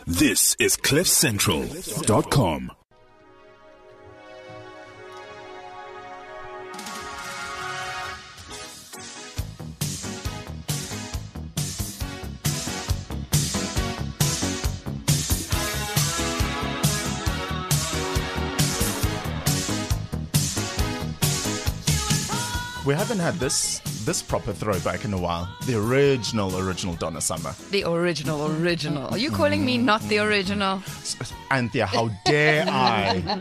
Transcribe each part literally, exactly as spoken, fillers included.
This is cliff central dot com. We haven't had this this proper throwback in a while. The original, original Donna Summer. The original, original. Are you calling me not the original? Anthea, how dare I?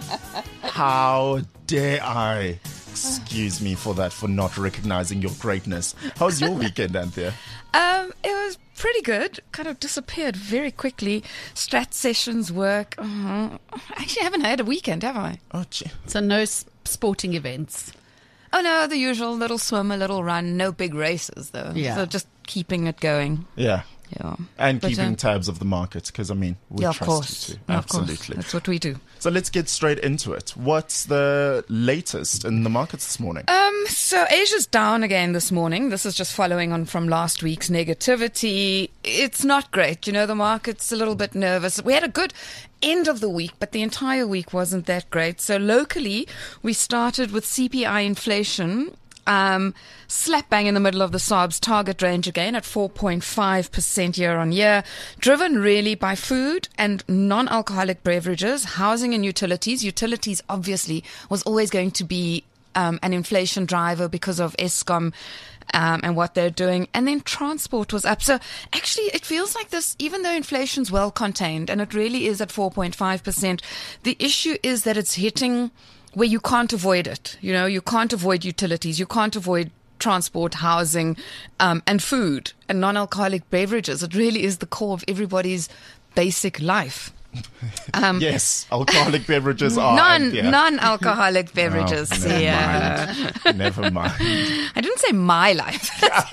How dare I? Excuse me for that, for not recognizing your greatness. How was your weekend, Anthea? Um, it was pretty good. Kind of disappeared very quickly. Strat sessions, work. Uh-huh. Actually, I haven't had a weekend, have I? Oh, gee. So no s- sporting events. Oh, no, the usual little swim, a little run. No big races, though. Yeah. So just keeping it going. Yeah. Yeah. And But, keeping um, tabs of the market, because, I mean, we yeah, of trust course. you too. Yeah, of course. Absolutely. That's what we do. So let's get straight into it. What's the latest in the markets this morning? Um, so Asia's down again this morning. This is just following on from last week's negativity. It's not great. You know, the market's a little bit nervous. We had a good end of the week, but the entire week wasn't that great. So locally, we started with C P I inflation Um, slap bang in the middle of the S A R B's target range again at four point five percent year on year, driven really by food and non-alcoholic beverages, housing and utilities. Utilities obviously was always going to be um, an inflation driver because of Eskom um, and what they're doing. And then transport was up. So actually it feels like this, even though inflation's well contained and it really is at four point five percent, the issue is that it's hitting where you can't avoid it. You know, you can't avoid utilities, you can't avoid transport, housing, um, and food and non-alcoholic beverages. It really is the core of everybody's basic life. Um, yes, alcoholic beverages are. Non, yeah. non-alcoholic beverages. Oh, never yeah. mind. Never mind. I didn't say my life.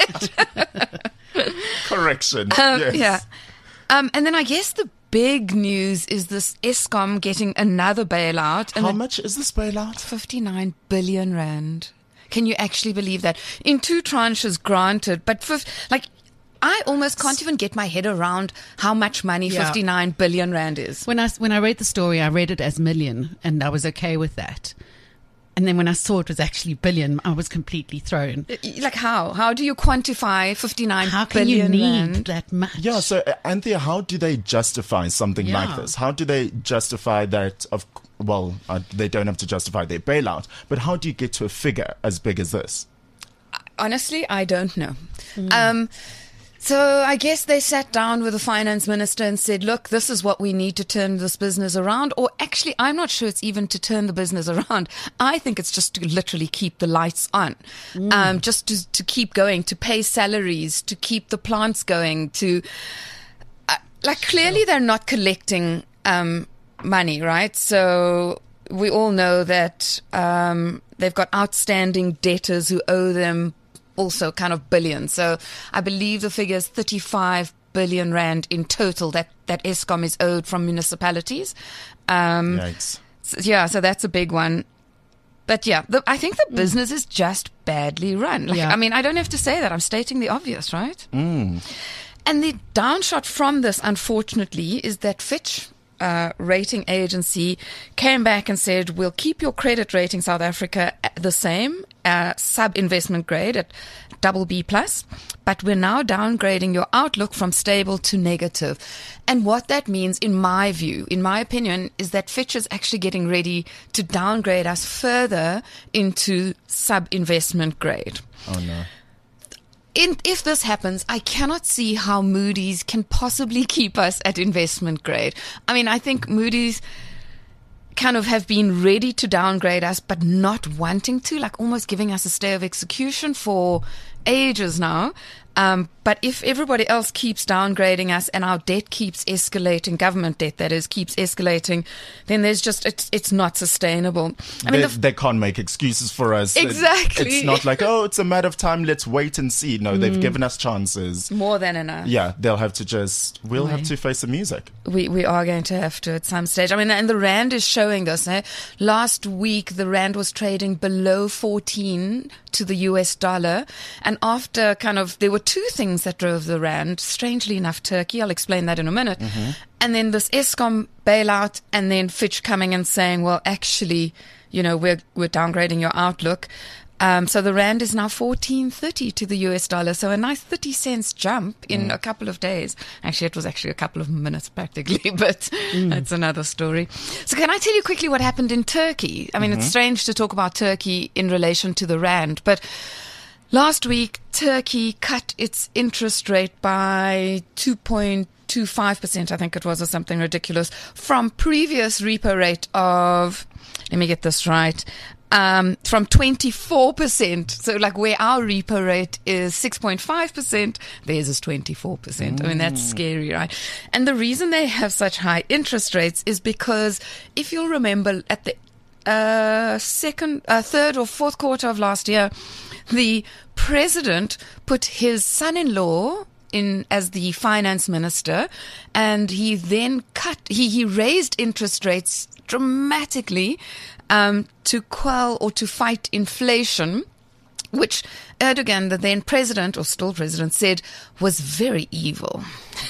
Correction. Um, yes. Yeah. Um, and then I guess the big news is this Eskom getting another bailout. And How much is this bailout? fifty-nine billion rand. Can you actually believe that? In two tranches granted, but fif- like, I almost can't even get my head around how much money Yeah. fifty-nine billion rand is. When I, when I read the story, I read it as million, and I was okay with that. And then when I saw it was actually billion, I was completely thrown. Like how? How do you quantify fifty-nine How can you billion need rand? that much? Yeah, so uh, Anthea, how do they justify something Yeah. like this? How do they justify that? Of well, uh, they don't have to justify their bailout, but how do you get to a figure as big as this? Honestly, I don't know. Um, so I guess they sat down with the finance minister and said, look, this is what we need to turn this business around. Or actually, I'm not sure it's even to turn the business around. I think it's just to literally keep the lights on, mm. um, just to, to keep going, to pay salaries, to keep the plants going, to uh, like clearly they're not collecting um, money, right? So we all know that um, they've got outstanding debtors who owe them also kind of billions. So I believe the figure is thirty-five billion rand in total that, that Eskom is owed from municipalities. Um, Yikes. so, yeah, so that's a big one. But yeah, the, I think the business is just badly run. Like, Yeah. I mean, I don't have to say that. I'm stating the obvious, right? Mm. And the downshot from this, unfortunately, is that Fitch, uh, rating agency, came back and said, we'll keep your credit rating, South Africa, the same, uh, sub-investment grade at double B plus, but we're now downgrading your outlook from stable to negative. And what that means, in my view, in my opinion, is that Fitch is actually getting ready to downgrade us further into sub-investment grade. Oh no. In, if this happens, I cannot see how Moody's can possibly keep us at investment grade. I mean, I think Moody's kind of have been ready to downgrade us, but not wanting to, like almost giving us a stay of execution for ages now. Um, but if everybody else keeps downgrading us and our debt keeps escalating, government debt that is, keeps escalating, then there's just, it's, it's not sustainable. I mean, they, the, they can't make excuses for us. It- Exactly. it's not like, oh, it's a matter of time, let's wait and see. No, they've given us chances. more than enough. Yeah, they'll have to just, we'll have to face the music. We we are going to have to at some stage. I mean, and the rand is showing this. Eh? Last week, the rand was trading below fourteen to the U S dollar, and after kind of there were two things reasons that drove the rand. Strangely enough, Turkey. I'll explain that in a minute. Mm-hmm. And then this Eskom bailout, and then Fitch coming and saying, well, actually, you know, we're we're downgrading your outlook. Um, so the rand is now fourteen thirty to the U S dollar. So a nice thirty cents jump in mm. a couple of days. Actually, it was actually a couple of minutes practically, but mm. that's another story. So can I tell you quickly what happened in Turkey? I mean, mm-hmm. it's strange to talk about Turkey in relation to the rand, but last week, Turkey cut its interest rate by two point two five percent, I think it was, or something ridiculous, from previous repo rate of, let me get this right, Um, from twenty-four percent. So like where our repo rate is six point five percent, theirs is twenty-four percent. Mm. I mean, that's scary, right? And the reason they have such high interest rates is because if you'll remember at the uh, second, uh, third or fourth quarter of last year, the president put his son-in-law in as the finance minister, and he then cut, he, he raised interest rates dramatically Um, to quell or to fight inflation, which Erdogan, the then president or still president, said was very evil.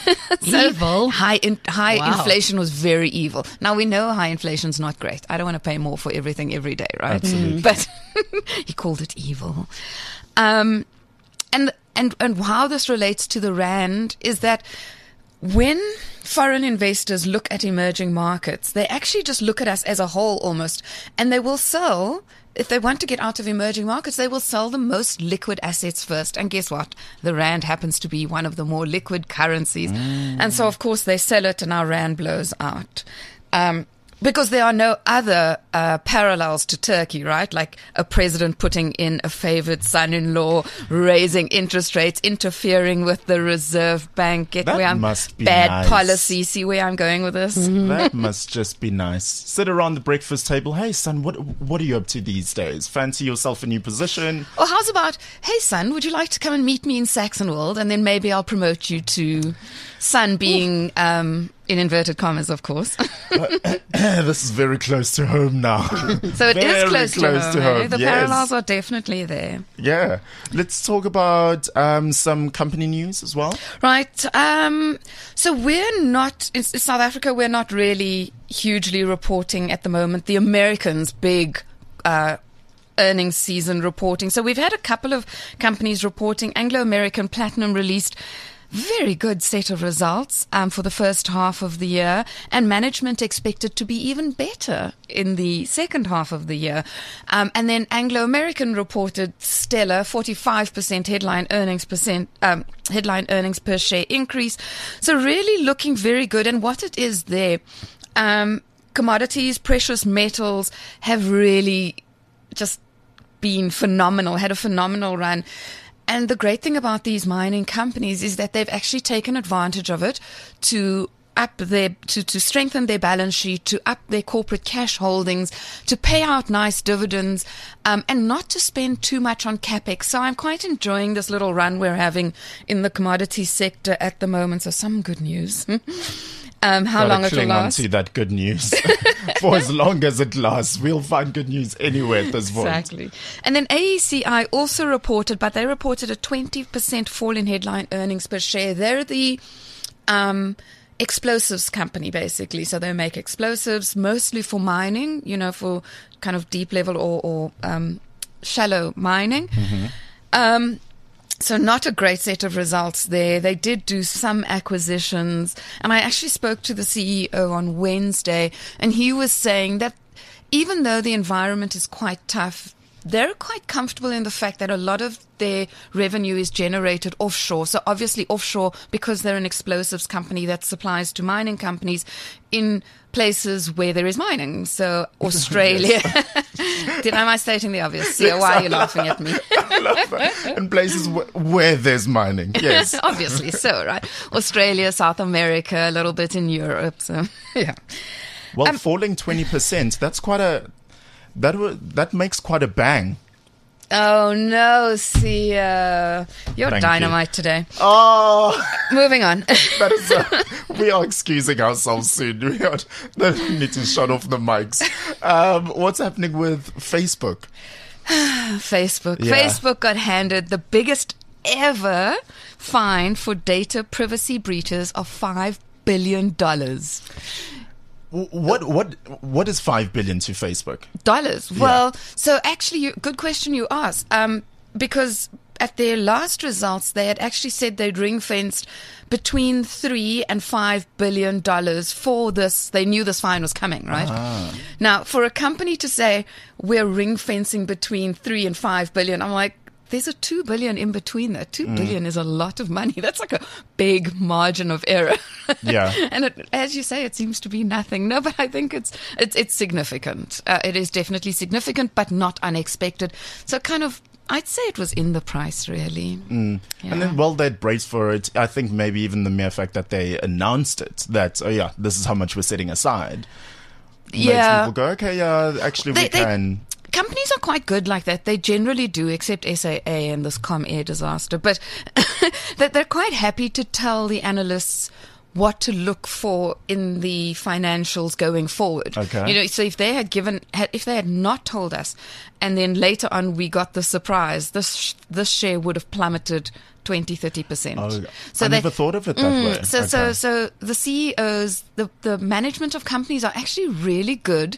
So evil? High in, high Wow. inflation was very evil. Now we know high inflation is not great. I don't want to pay more for everything every day, right? Absolutely. But he called it evil. Um, and and and how this relates to the rand is that when foreign investors look at emerging markets, they actually just look at us as a whole almost, and they will sell, if they want to get out of emerging markets, they will sell the most liquid assets first. And guess what? The rand happens to be one of the more liquid currencies. Mm. And so, of course, they sell it and our rand blows out. Um, Because there are no other uh, parallels to Turkey, right? Like a president putting in a favored son-in-law, raising interest rates, interfering with the Reserve Bank. Get That where I'm must be bad nice. policy. See where I'm going with this? That must just be nice. Sit around the breakfast table. Hey, son, what what are you up to these days? Fancy yourself a new position? Or how's about, hey, son, would you like to come and meet me in Saxonwold? And then maybe I'll promote you to son being, um, in inverted commas, of course. This is very close to home now. So it Very is close, close to to home. home, eh? The yes. parallels are definitely there. Yeah. Let's talk about um, some company news as well. Right. Um, so we're not, in South Africa, we're not really hugely reporting at the moment. The Americans, big uh, earnings season reporting. So we've had a couple of companies reporting. Anglo American Platinum released very good set of results um, for the first half of the year, and management expected to be even better in the second half of the year. Um, and then Anglo American reported stellar forty-five percent headline earnings percent um, headline earnings per share increase. So really looking very good. And what it is there, um, commodities, precious metals have really just been phenomenal, had a phenomenal run. And the great thing about these mining companies is that they've actually taken advantage of it to up their, to, to strengthen their balance sheet, to up their corporate cash holdings, to pay out nice dividends, um, and not to spend too much on capex. So I'm quite enjoying this little run we're having in the commodity sector at the moment. So some good news. Um, how Gotta long it will cling last. on to that good news. For as long as it lasts, we'll find good news anywhere at this point. Exactly. And then A E C I also reported, but they reported a twenty percent fall in headline earnings per share. They're the um, explosives company, basically. So they make explosives mostly for mining, you know, for kind of deep level or, or um, shallow mining. Mm-hmm. Um So not a great set of results there. They did do some acquisitions, and I actually spoke to the C E O on Wednesday, and he was saying that even though the environment is quite tough, they're quite comfortable in the fact that a lot of their revenue is generated offshore. So obviously offshore, because they're an explosives company that supplies to mining companies in places where there is mining. So Australia. Did am I stating the obvious? See, why are you laughing at me? I love that. In places wh- where there's mining. Yes. Obviously so, right? Australia, South America, a little bit in Europe. So, yeah. Well, Um, falling twenty percent, that's quite a, that w- that makes quite a bang. Oh, no, see, uh, you're Thank dynamite today. Oh, Moving on. that is, uh, we are excusing ourselves soon. We are, we need to shut off the mics. Um, what's happening with Facebook? Facebook. Yeah. Facebook got handed the biggest ever fined for data privacy breaches of five billion dollars. What what what is five billion to Facebook? Dollars. Well, so actually, you, good question you asked. Um, because at their last results, they had actually said they'd ring fenced between three and five billion dollars for this. They knew this fine was coming, right? Ah. Now, for a company to say we're ring fencing between three and five billion, I'm like, there's a two billion in between that. Two mm. billion is a lot of money. That's like a big margin of error. Yeah. And it, as you say, it seems to be nothing. No, but I think it's it's, it's significant. Uh, it is definitely significant, but not unexpected. So kind of, I'd say it was in the price, really. Mm. Yeah. And then, well, they'd braced for it. I think maybe even the mere fact that they announced it, that, oh yeah, this is how much we're setting aside. Yeah. Makes people go, okay, yeah, actually They- we they- can. Companies are quite good like that. They generally do, except S A A and this ComAir disaster. But that they're quite happy to tell the analysts what to look for in the financials going forward. Okay. You know, so if they had given, had, if they had not told us, and then later on we got the surprise, this this share would have plummeted twenty, thirty percent. Oh, So I they- never thought of it that Mm, way. So, so, Okay. so the C E Os, the the management of companies are actually really good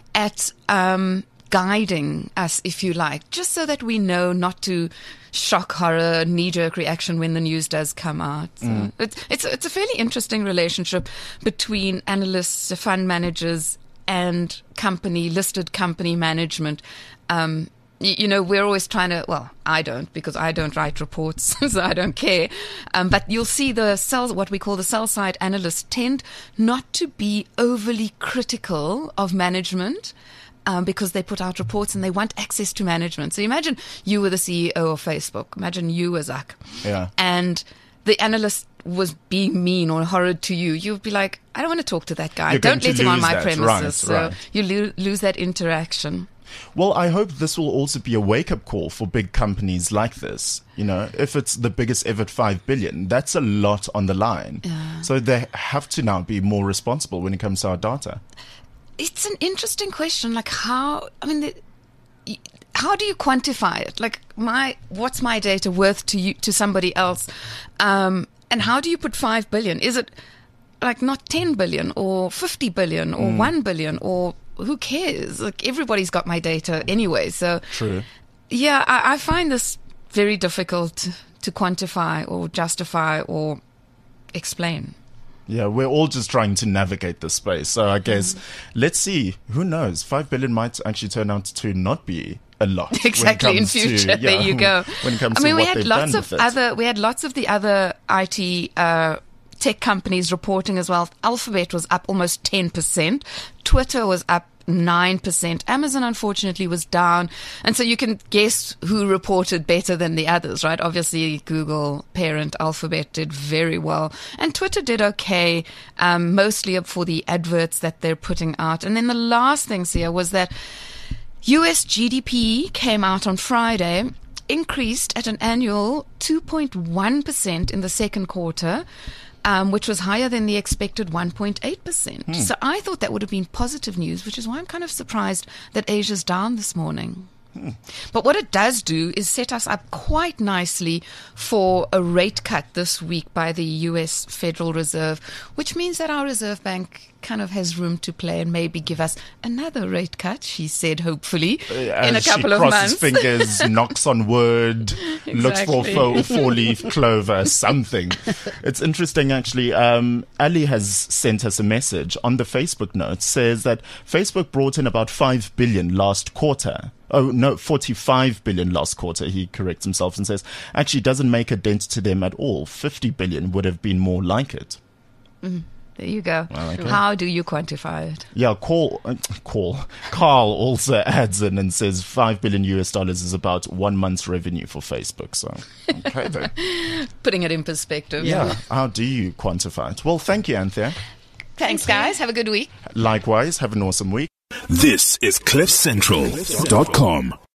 at um, guiding us, if you like, just so that we know not to shock, horror, knee-jerk reaction when the news does come out. So Mm. it's it's it's a fairly interesting relationship between analysts, fund managers, and company listed company management. Um, y- you know, we're always trying to. Well, I don't, because I don't write reports, so I don't care. Um, but you'll see the sell, what we call the sell side analysts, tend not to be overly critical of management. Um, because they put out reports and they want access to management. So imagine you were the C E O of Facebook. Imagine you were Zuck. Yeah. And the analyst was being mean or horrid to you. You'd be like, I don't want to talk to that guy. You're going Don't let to him on lose my that. premises. Right, so right. you lo- lose that interaction. Well, I hope this will also be a wake-up call for big companies like this. You know, if it's the biggest ever at five billion, that's a lot on the line. Yeah. So they have to now be more responsible when it comes to our data. It's an interesting question. Like how, I mean, the, how do you quantify it? Like my, what's my data worth to you, to somebody else? Um, and how do you put five billion? Is it like not ten billion or fifty billion or one billion or who cares? Like everybody's got my data anyway. So True. yeah, I, I find this very difficult to quantify or justify or explain. Yeah, we're all just trying to navigate this space. So I guess Mm. let's see. Who knows? Five billion might actually turn out to not be a lot. Exactly, when it in comes to- future. yeah, there you go. When it comes I mean, to we what had they've lots done of with it. other. We had lots of the other I T uh, tech companies reporting as well. Alphabet was up almost ten percent. Twitter was up nine percent. Amazon, unfortunately, was down. And so you can guess who reported better than the others, right? Obviously, Google, parent Alphabet, did very well. And Twitter did okay, um, mostly up for the adverts that they're putting out. And then the last thing, Sia, was that U S G D P came out on Friday, increased at an annual two point one percent in the second quarter. Um, which was higher than the expected one point eight percent. So I thought that would have been positive news, which is why I'm kind of surprised that Asia's down this morning. But what it does do is set us up quite nicely for a rate cut this week by the U S Federal Reserve, which means that our Reserve Bank kind of has room to play and maybe give us another rate cut, she said, hopefully, in a As couple she of crosses months. fingers, knocks on wood, looks for Exactly. fo- four-leaf clover, something. It's interesting, actually. Um, Ali has sent us a message on the Facebook notes, says that Facebook brought in about five billion last quarter. Oh, no, forty-five billion last quarter. He corrects himself and says, actually doesn't make a dent to them at all. fifty billion would have been more like it. There you go. Well, okay. How do you quantify it? Yeah, call, uh, call. Carl also adds in and says five billion U S dollars is about one month's revenue for Facebook. So, okay then. Putting it in perspective. Yeah, how do you quantify it? Well, thank you, Anthea. Thanks, guys. Have a good week. Likewise, have an awesome week. This is cliff central dot com.